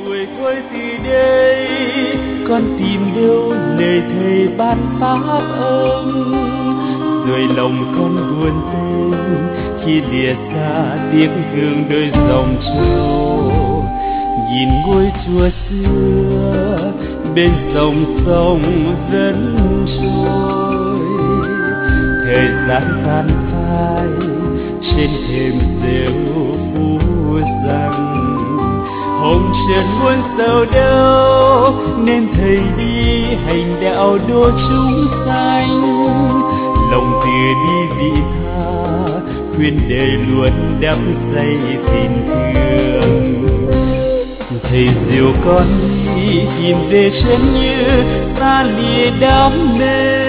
tuổi thôi từ đây con tìm đâu lời thầy ban pháp âm, rồi lòng con buồn tênh khi lìa xa tiếng hương đôi dòng trâu. Nhìn ngôi chùa xưa bên dòng sông dẫn trôi, thời gian tàn phai trên thềm rêu phú rằng hồng trần muôn sầu đâu, nên thầy đi hành đạo độ chúng sanh. Lòng từ bi vị tha khuyên đời luôn đắm say tình thương. Thầy dìu con đi tìm về chân như ta lìa đam mê,